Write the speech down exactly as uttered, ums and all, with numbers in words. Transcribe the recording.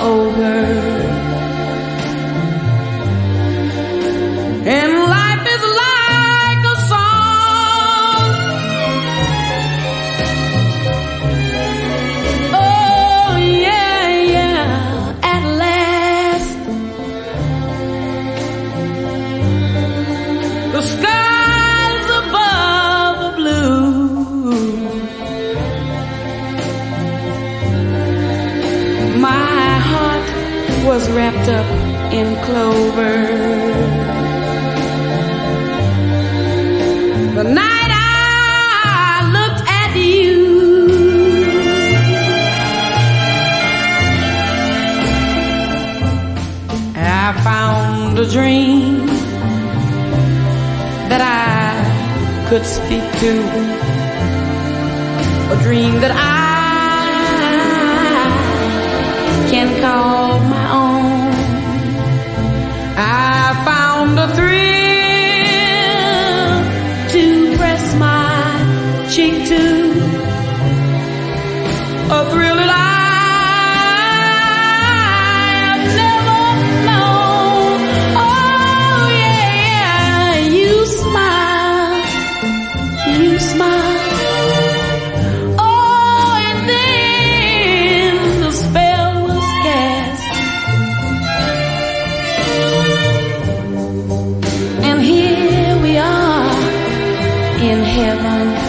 over. And life is like a song. Oh yeah, yeah, at last the skies above are blue. My heart was wrapped up in clover. The night I looked at you, I found a dream that I could speak to, a dream that I can call my own. I found a thrill to press my cheek to, a thrill that I've never known. Oh yeah, you smile, you smile. Oh, and then the spell was cast, and here we are in heaven.